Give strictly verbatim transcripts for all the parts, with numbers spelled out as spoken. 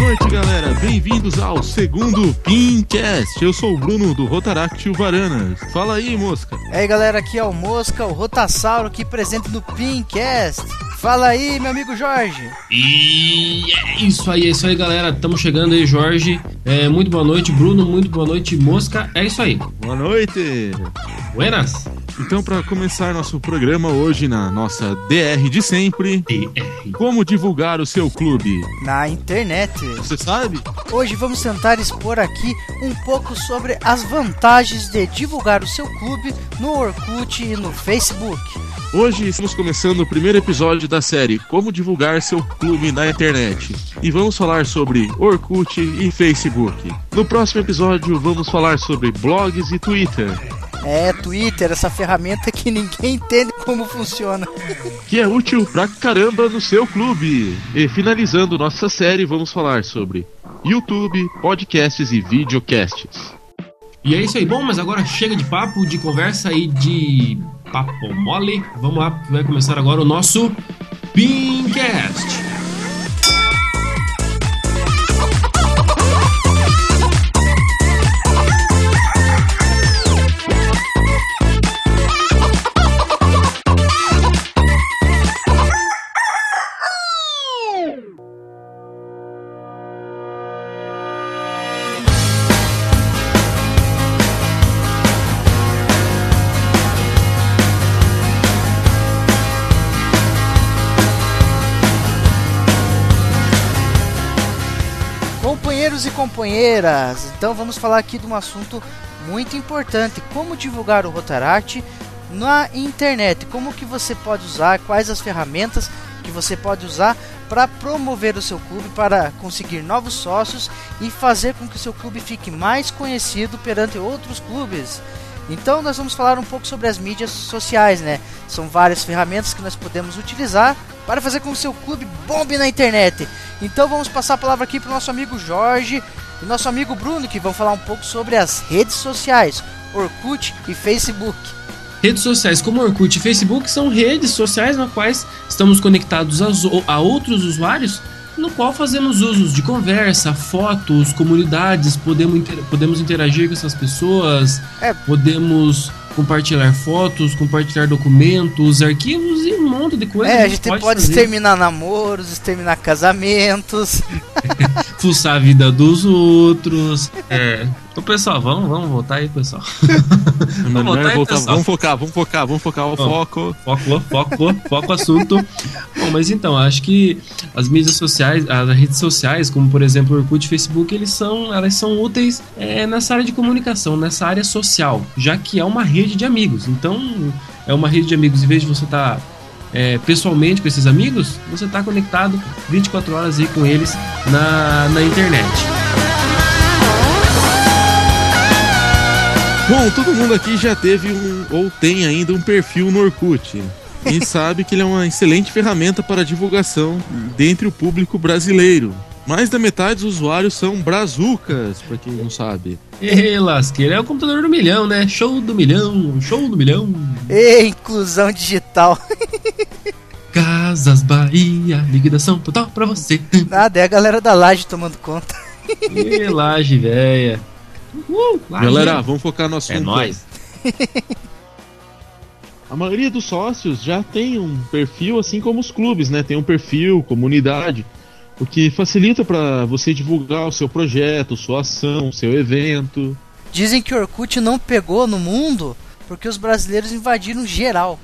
noite, galera. Bem-vindos ao segundo Pincast. Eu sou o Bruno do Rotaract Varanas. Fala aí, Mosca. E aí, galera, aqui é o Mosca, o Rotassauro, aqui presente no Pincast. Fala aí, meu amigo Jorge. E é isso aí, é isso aí, galera. Estamos chegando aí, Jorge. É, muito boa noite, Bruno. Muito boa noite, Mosca. É isso aí. Boa noite. Buenas. Então, para começar nosso programa hoje na nossa D R de sempre, D R. Como divulgar o seu clube? Na internet. Você sabe? Hoje vamos tentar expor aqui um pouco sobre as vantagens de divulgar o seu clube no Orkut e no Facebook. Hoje estamos começando o primeiro episódio da série Como divulgar seu clube na internet. E vamos falar sobre Orkut e Facebook. No próximo episódio vamos falar sobre blogs e Twitter. É, Twitter, essa ferramenta que ninguém entende como funciona. Que é útil pra caramba no seu clube. E finalizando nossa série, vamos falar sobre YouTube, podcasts e videocasts. E é isso aí, bom, mas agora chega de papo, de conversa e de papo mole. Vamos lá, vai começar agora o nosso Pincast. Companheiros e companheiras, então vamos falar aqui de um assunto muito importante: como divulgar o Rotaract na internet, como que você pode usar, quais as ferramentas que você pode usar para promover o seu clube, para conseguir novos sócios e fazer com que o seu clube fique mais conhecido perante outros clubes. Então nós vamos falar um pouco sobre as mídias sociais, né? São várias ferramentas que nós podemos utilizar para fazer com que o seu clube bombe na internet. Então vamos passar a palavra aqui para o nosso amigo Jorge e nosso amigo Bruno, que vão falar um pouco sobre as redes sociais, Orkut e Facebook. Redes sociais como Orkut e Facebook são redes sociais nas quais estamos conectados a outros usuários, no qual fazemos usos de conversa, fotos, comunidades, podemos, inter- podemos interagir com essas pessoas, É. podemos compartilhar fotos, compartilhar documentos, arquivos e um monte de coisas. É, a gente pode, pode fazer. exterminar namoros, exterminar casamentos. Fuçar a vida dos outros. É. Ô, pessoal, vamos, vamos voltar aí, pessoal. Vamos, voltar aí, voltar, pessoal. vamos focar, vamos focar, vamos focar o Bom, foco. Foco, foco, foco assunto. Bom, mas então, acho que as mídias sociais, as redes sociais, como por exemplo o Orkut e Facebook, eles são, elas são úteis é, nessa área de comunicação, nessa área social, já que é uma rede de amigos. Então, é uma rede de amigos, em vez de você estar é, pessoalmente com esses amigos, você está conectado vinte e quatro horas aí com eles na, na internet. Bom, todo mundo aqui já teve um, ou tem ainda um perfil no Orkut. E sabe que ele é uma excelente ferramenta para divulgação dentre o público brasileiro. Mais da metade dos usuários são brazucas, pra quem não sabe. Ei, lasqueira, é o computador do milhão, né? Show do milhão, show do milhão. E inclusão digital. Casas Bahia, liquidação total pra você. Nada, é a galera da laje tomando conta. E laje, véia. Uh, laje. Galera, vamos focar no assunto. É nóis. A maioria dos sócios já tem um perfil, assim como os clubes, né? Tem um perfil, comunidade, o que facilita para você divulgar o seu projeto, sua ação, seu evento. Dizem que o Orkut não pegou no mundo porque os brasileiros invadiram geral.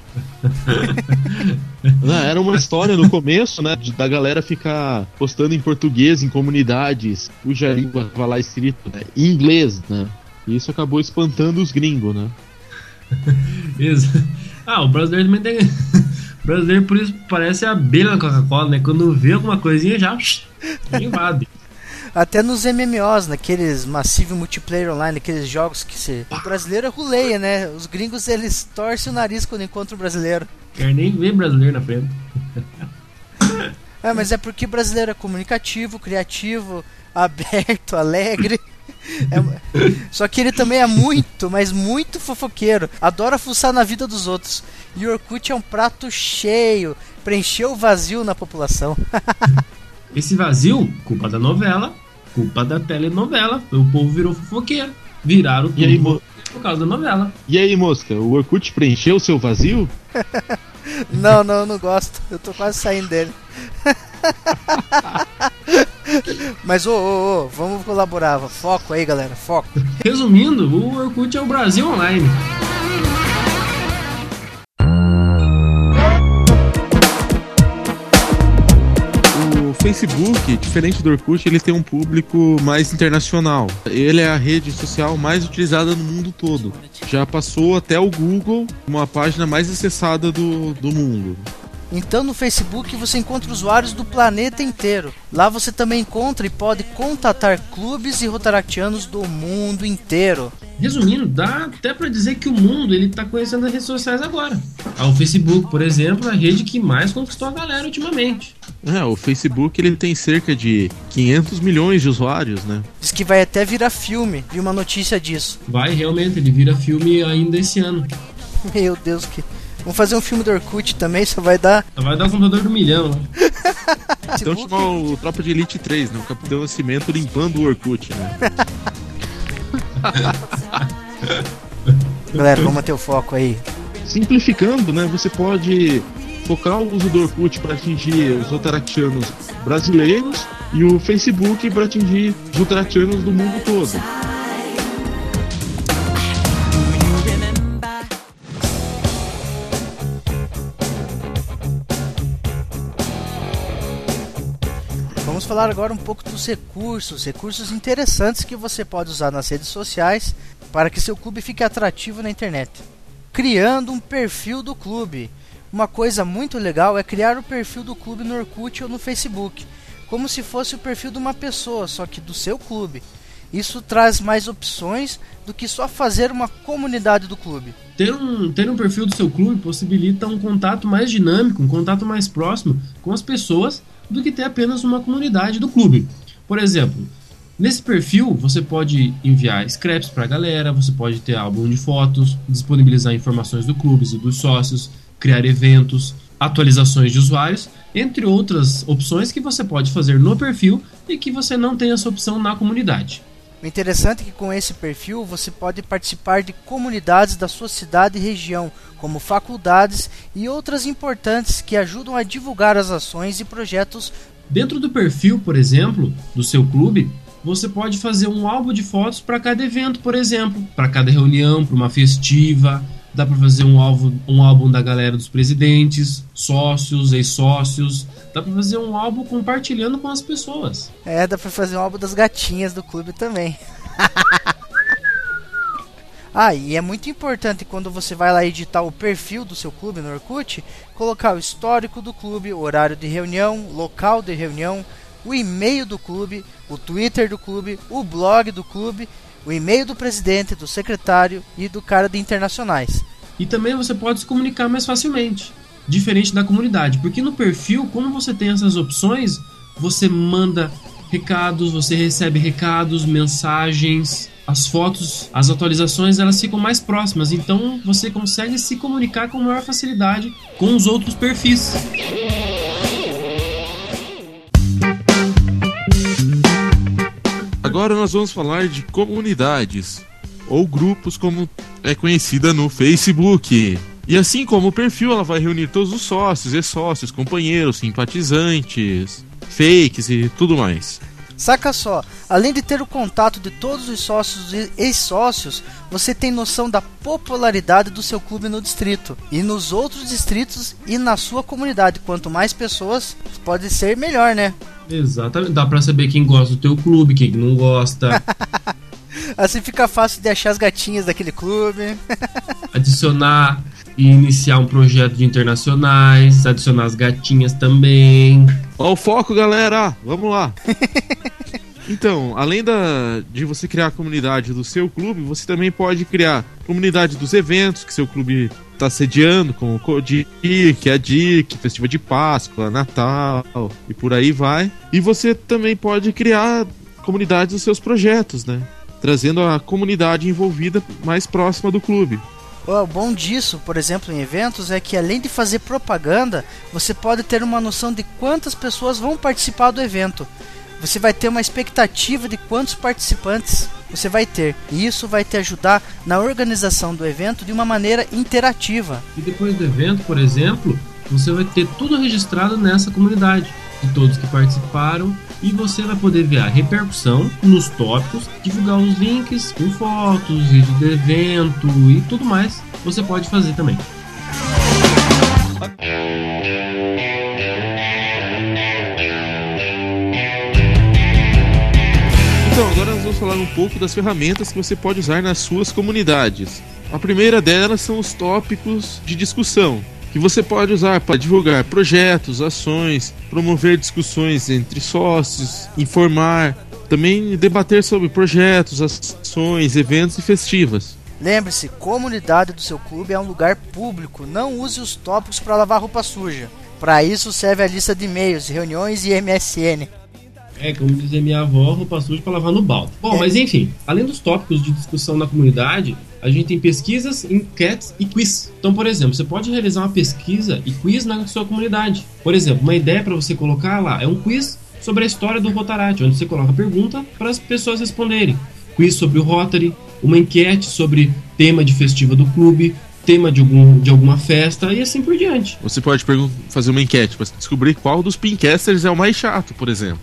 Era uma história no começo, né, da galera ficar postando em português em comunidades cuja língua estava lá escrito, né, em inglês, né? E isso acabou espantando os gringos, né? Isso. Ah, o brasileiro também tem. O brasileiro, por isso, parece a abelha na Coca-Cola, né? Quando vê alguma coisinha já invade. Até nos M M Os, naqueles Massive Multiplayer Online, aqueles jogos que se... o brasileiro é ruleia, né? Os gringos, eles torcem o nariz quando encontram o brasileiro. Quer nem ver brasileiro na frente. É, mas é porque o brasileiro é comunicativo, criativo, aberto, alegre. É... Só que ele também é muito, mas muito fofoqueiro. Adora fuçar na vida dos outros. E o Orkut é um prato cheio. Preencheu o vazio na população. Esse vazio, culpa da novela, culpa da telenovela. O povo virou fofoqueiro. Viraram tudo e aí, mo... por causa da novela. E aí, mosca, o Orkut preencheu o seu vazio? Não, não, eu não gosto. Eu tô quase saindo dele. Mas, ô, ô, ô, vamos colaborar. Foco aí, galera, foco. Resumindo, o Orkut é o Brasil Online. O Facebook, diferente do Orkut, ele tem um público mais internacional. Ele é a rede social mais utilizada no mundo todo. Já passou até o Google, uma página mais acessada do, do mundo. Então no Facebook você encontra usuários do planeta inteiro. Lá você também encontra e pode contatar clubes e rotaractianos do mundo inteiro. Resumindo, dá até pra dizer que o mundo ele tá conhecendo as redes sociais agora. O Facebook, por exemplo, é a rede que mais conquistou a galera ultimamente. É, o Facebook ele tem cerca de quinhentos milhões de usuários, né? Diz que vai até virar filme, vi uma notícia disso. Vai, realmente, ele vira filme ainda esse ano. Meu Deus, que... Vamos fazer um filme do Orkut também, só vai dar... Só vai dar o computador do milhão, né? Então chamar o Tropa de Elite três, né? O Capitão Nascimento limpando o Orkut, né? Galera, vamos manter o foco aí. Simplificando, né? Você pode focar o uso do Orkut para atingir os rotaractianos brasileiros e o Facebook para atingir os rotaractianos do mundo todo. Vamos falar agora um pouco dos recursos, recursos interessantes que você pode usar nas redes sociais para que seu clube fique atrativo na internet. Criando um perfil do clube. Uma coisa muito legal é criar o perfil do clube no Orkut ou no Facebook, como se fosse o perfil de uma pessoa, só que do seu clube. Isso traz mais opções do que só fazer uma comunidade do clube. Ter um, ter um perfil do seu clube possibilita um contato mais dinâmico, um contato mais próximo com as pessoas do que ter apenas uma comunidade do clube. Por exemplo, nesse perfil você pode enviar scraps para a galera, você pode ter álbum de fotos, disponibilizar informações do clube e dos sócios, criar eventos, atualizações de usuários, entre outras opções que você pode fazer no perfil e que você não tem essa opção na comunidade. O interessante é que com esse perfil você pode participar de comunidades da sua cidade e região, como faculdades e outras importantes que ajudam a divulgar as ações e projetos. Dentro do perfil, por exemplo, do seu clube, você pode fazer um álbum de fotos para cada evento, por exemplo, para cada reunião, para uma festiva. Dá para fazer um álbum, um álbum da galera dos presidentes, sócios, ex-sócios. Dá para fazer um álbum compartilhando com as pessoas. É, dá para fazer um álbum das gatinhas do clube também. Ah, e é muito importante quando você vai lá editar o perfil do seu clube no Orkut, colocar o histórico do clube, o horário de reunião, local de reunião, o e-mail do clube, o Twitter do clube, o blog do clube, o e-mail do presidente, do secretário e do cara de internacionais. E também você pode se comunicar mais facilmente, diferente da comunidade, porque no perfil, como você tem essas opções, você manda recados, você recebe recados, mensagens, as fotos, as atualizações, elas ficam mais próximas, então você consegue se comunicar com maior facilidade com os outros perfis. Agora nós vamos falar de comunidades, ou grupos como é conhecida no Facebook. E assim como o perfil, ela vai reunir todos os sócios, ex-sócios, companheiros, simpatizantes, fakes e tudo mais. Saca só, além de ter o contato de todos os sócios e ex-sócios, você tem noção da popularidade do seu clube no distrito e nos outros distritos e na sua comunidade. Quanto mais pessoas, pode ser melhor, né? Exatamente, dá pra saber quem gosta do teu clube, quem não gosta. Assim fica fácil de achar as gatinhas daquele clube. Adicionar e iniciar um projeto de internacionais, adicionar as gatinhas também. Ó o foco, galera! Vamos lá! Então, além da, de você criar a comunidade do seu clube, você também pode criar comunidade dos eventos que seu clube está sediando, como o Codic, a D I C, Festival de Páscoa, Natal e por aí vai. E você também pode criar comunidades dos seus projetos, né? Trazendo a comunidade envolvida mais próxima do clube. O bom disso, por exemplo, em eventos, é que além de fazer propaganda, você pode ter uma noção de quantas pessoas vão participar do evento. Você vai ter uma expectativa de quantos participantes você vai ter. E isso vai te ajudar na organização do evento de uma maneira interativa. E depois do evento, por exemplo, você vai ter tudo registrado nessa comunidade, de todos que participaram, e você vai poder ver a repercussão nos tópicos, divulgar os links com fotos, vídeo do evento e tudo mais. Você pode fazer também. Então, agora nós vamos falar um pouco das ferramentas que você pode usar nas suas comunidades. A primeira delas são os tópicos de discussão, que você pode usar para divulgar projetos, ações, promover discussões entre sócios, informar, também debater sobre projetos, ações, eventos e festivas. Lembre-se, comunidade do seu clube é um lugar público, não use os tópicos para lavar roupa suja. Para isso serve a lista de e-mails, reuniões e M S N. É, como dizia minha avó, roupa suja para lavar no balde. Bom, é. Mas enfim, além dos tópicos de discussão na comunidade, a gente tem pesquisas, enquetes e quiz. Então, por exemplo, você pode realizar uma pesquisa e quiz na sua comunidade. Por exemplo, uma ideia para você colocar lá é um quiz sobre a história do Rotaract, onde você coloca a pergunta para as pessoas responderem. Quiz sobre o Rotary, uma enquete sobre tema de festiva do clube, tema de, algum, de alguma festa e assim por diante. Você pode fazer uma enquete para descobrir qual dos Pincasters é o mais chato, por exemplo.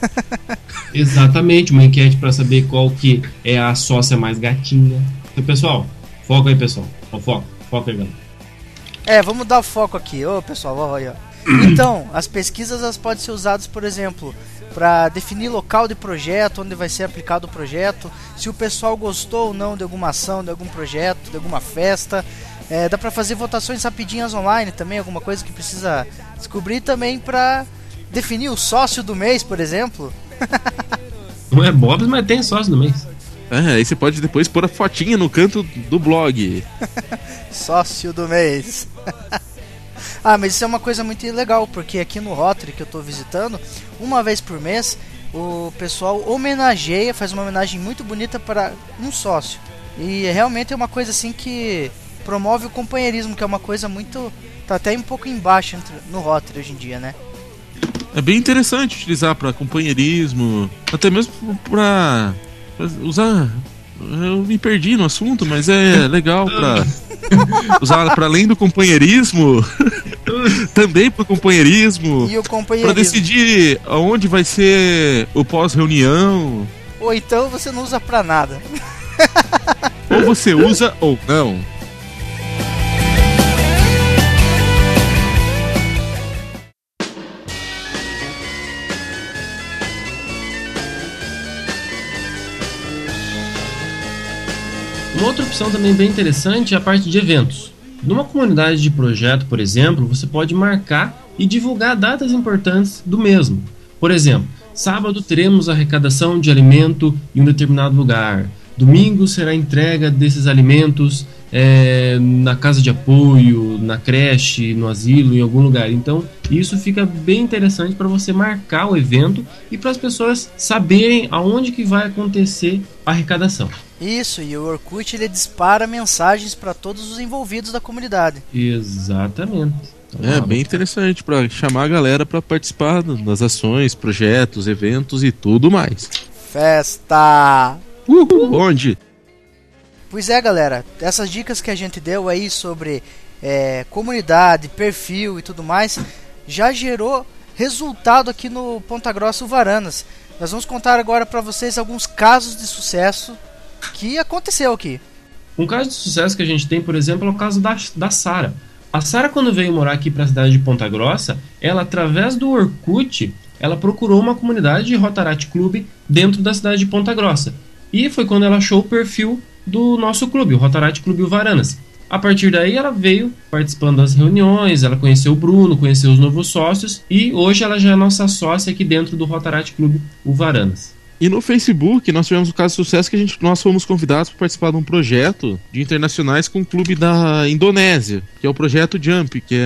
Exatamente, uma enquete para saber qual que é a sócia mais gatinha. Então, pessoal, foca aí, pessoal. Foca, foca aí, galera. É, vamos dar o foco aqui. Ô, pessoal, olha. Então, as pesquisas elas podem ser usadas, por exemplo, para definir local de projeto, onde vai ser aplicado o projeto, se o pessoal gostou ou não de alguma ação, de algum projeto, de alguma festa. É, dá para fazer votações rapidinhas online também, alguma coisa que precisa descobrir também para definir o sócio do mês, por exemplo. Não é Bob's, mas tem sócio do mês. É, aí você pode depois pôr a fotinha no canto do blog. Sócio do mês. Ah, mas isso é uma coisa muito legal, porque aqui no Rotary que eu tô visitando, uma vez por mês, o pessoal homenageia, faz uma homenagem muito bonita para um sócio. E realmente é uma coisa assim que promove o companheirismo, que é uma coisa muito... tá até um pouco embaixo no Rotary hoje em dia, né? É bem interessante utilizar para companheirismo, até mesmo para usar... Eu me perdi no assunto, mas é legal para usar para além do companheirismo, também para o companheirismo, e o companheirismo para decidir aonde vai ser o pós-reunião. Ou então você não usa para nada. Ou você usa ou não. Uma outra opção também bem interessante é a parte de eventos. Numa comunidade de projeto, por exemplo, você pode marcar e divulgar datas importantes do mesmo. Por exemplo, sábado teremos arrecadação de alimento em um determinado lugar. Domingo será a entrega desses alimentos é, na casa de apoio, na creche, no asilo, em algum lugar. Então, isso fica bem interessante para você marcar o evento e para as pessoas saberem aonde que vai acontecer a arrecadação. Isso, e o Orkut ele dispara mensagens para todos os envolvidos da comunidade. Exatamente. Então, é bem interessante para chamar a galera para participar das ações, projetos, eventos e tudo mais. Festa! Uhul. Onde? Pois é, galera, essas dicas que a gente deu aí sobre é, comunidade, perfil e tudo mais, já gerou resultado aqui no Ponta Grossa Uvaranas. Nós vamos contar agora para vocês alguns casos de sucesso que aconteceu aqui. Um caso de sucesso que a gente tem, por exemplo, é o caso da, da Sara. A Sara, quando veio morar aqui para a cidade de Ponta Grossa, ela, através do Orkut, ela procurou uma comunidade de Rotaract Clube dentro da cidade de Ponta Grossa. E foi quando ela achou o perfil do nosso clube, o Rotaract Clube Uvaranas. A partir daí ela veio participando das reuniões, ela conheceu o Bruno, conheceu os novos sócios e hoje ela já é nossa sócia aqui dentro do Rotaract Clube Uvaranas. E no Facebook nós tivemos um caso de sucesso que a gente, nós fomos convidados para participar de um projeto de internacionais com o clube da Indonésia, que é o projeto Jump, que é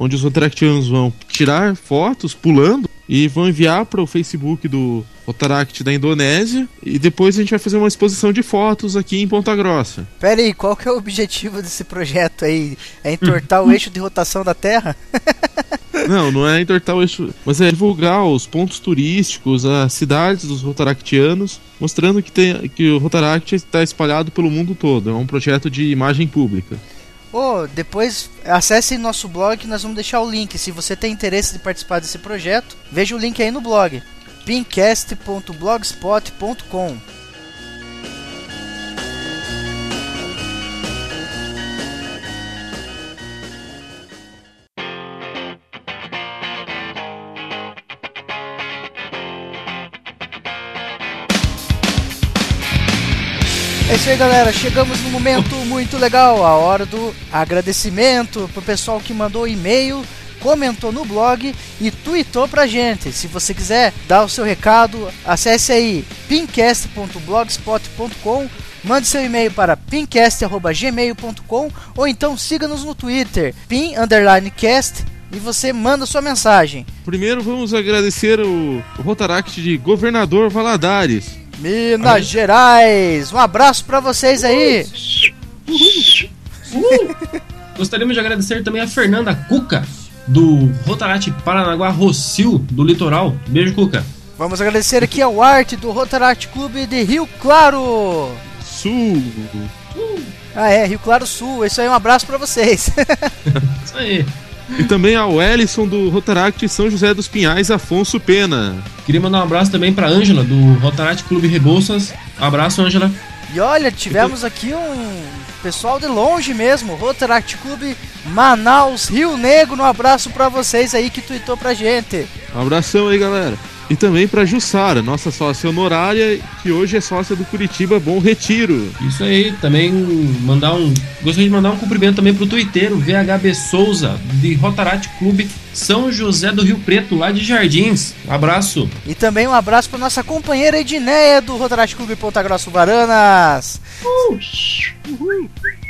onde os rotaractianos vão tirar fotos pulando e vão enviar para o Facebook do Rotaract da Indonésia, e depois a gente vai fazer uma exposição de fotos aqui em Ponta Grossa. Pera aí, qual que é o objetivo desse projeto aí? É entortar o eixo de rotação da Terra? Não, não é entortar o eixo, mas é divulgar os pontos turísticos, as cidades dos rotaractianos, mostrando que, tem, que o Rotaract está espalhado pelo mundo todo. É um projeto de imagem pública. Oh, depois acesse nosso blog que nós vamos deixar o link. Se você tem interesse de participar desse projeto, veja o link aí no blog pincast ponto blogspot ponto com. É isso aí, galera, chegamos num momento muito legal, a hora do agradecimento pro pessoal que mandou e-mail, comentou no blog e tweetou pra gente. Se você quiser dar o seu recado, acesse aí pincast ponto blogspot ponto com, mande seu e-mail para pincast arroba gmail ponto com ou então siga-nos no Twitter, pin underline cast, e você manda sua mensagem. Primeiro vamos agradecer o, o Rotaract de Governador Valadares, Minas Ai. Gerais. Um abraço pra vocês aí. Uhul. Uhul. Gostaríamos de agradecer também a Fernanda Cuca, do Rotaract Paranaguá Rocio, do Litoral. Beijo, Cuca. Vamos agradecer aqui ao Arte do Rotaract Clube de Rio Claro Sul. uh. Ah é, Rio Claro Sul. Isso aí, um abraço pra vocês. Isso aí. E também ao Ellison do Rotaract São José dos Pinhais, Afonso Pena. Queria mandar um abraço também pra Ângela, do Rotaract Clube Rebouças. Abraço, Ângela. E olha, tivemos aqui um pessoal de longe mesmo, Rotaract Clube Manaus, Rio Negro. Um abraço pra vocês aí que tweetou pra gente. Um abração aí, galera. E também pra Jussara, nossa sócia honorária, que hoje é sócia do Curitiba Bom Retiro. Isso aí, também mandar um... Gostaria de mandar um cumprimento também pro tuiteiro V H B Souza, de Rotaract Clube São José do Rio Preto, lá de Jardins. Abraço. E também um abraço pra nossa companheira Edneia, do Rotaract Clube Ponta Grossa Varanas. Uh! Uhul.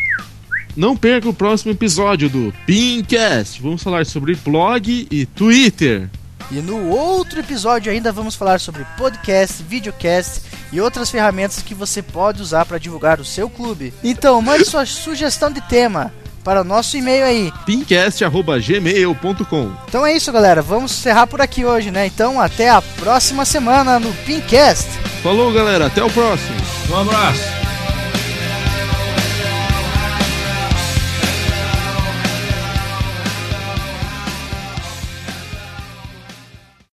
Não perca o próximo episódio do Pincast. Vamos falar sobre blog e Twitter. E no outro episódio ainda vamos falar sobre podcast, videocast e outras ferramentas que você pode usar para divulgar o seu clube. Então mande sua sugestão de tema para o nosso e-mail aí, pincast arroba gmail ponto com. Então é isso, galera, vamos encerrar por aqui hoje, né? Então até a próxima semana no Pincast. Falou, galera, até o próximo. Um abraço.